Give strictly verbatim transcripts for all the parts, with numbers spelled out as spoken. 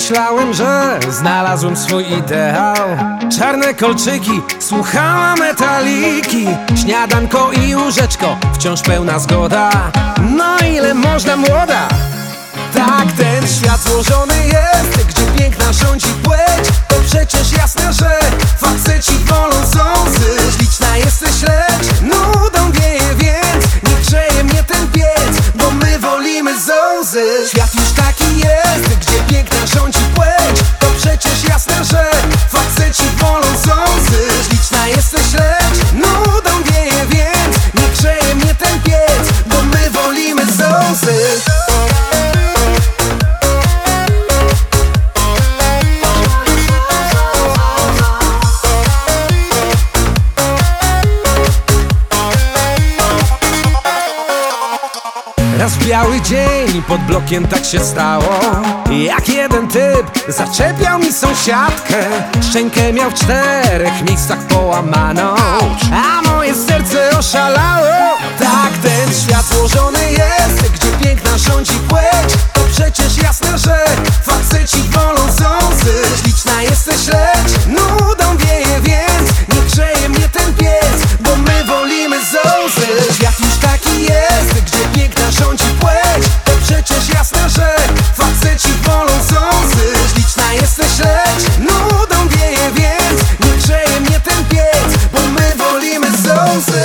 myślałem, że znalazłem swój ideał. Czarne kolczyki, słuchała Metaliki, śniadanko i łóżeczko, wciąż pełna zgoda. No ile można, młoda? Tak ten świat złożony jest, gdzie piękna rządzi płeć. To przecież jasne, że faceci wolą zązy. Śliczna jesteś, lecz nudą wieje, więc nie grzeje mnie ten piec, bo my wolimy zązy. Świat już taki jest, gdzie piękna rządzi płeć. To przecież jasne, że faceci wolą zązy. Śliczna jesteś, lecz nudą wieje, więc nie grzeje mnie ten piec, bo my wolimy zązy. Raz w biały dzień pod blokiem tak się stało, jak jeden typ zaczepiał mi sąsiadkę. Szczękę miał w czterech miejscach połamaną, a moje serce oszalało. Tak ten świat złożony jest, gdzie piękna rządzi płeć. To przecież jasne, że faceci wolą zązy. Śliczna jesteś, lecz nudą wieje, więc nie grzeje mnie ten piec, bo my wolimy zązy. Świat już taki jest, gdzie piękna rządzi płeć. To przecież jasne, że faceci wolą zązy. Śliczna jesteś, lecz nudą wieje, więc nie grzeje mnie ten piec, bo my wolimy zązy.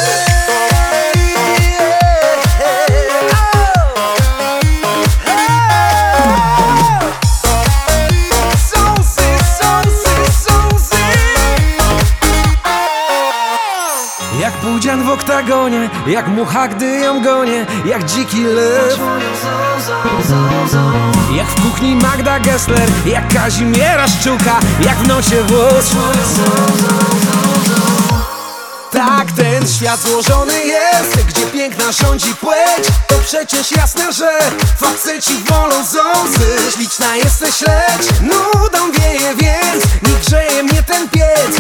Jak pudzian w oktagonie, jak mucha, gdy ją gonię, jak dziki lew. Jak w kuchni Magda Gessler, jak Kazimiera Szczuka, jak w nosie włos. Tak ten świat złożony jest, gdzie piękna rządzi płeć. To przecież jasne, że faceci wolą zązy. Śliczna jesteś, lecz nudą wieje, więc nie grzeje mnie ten piec,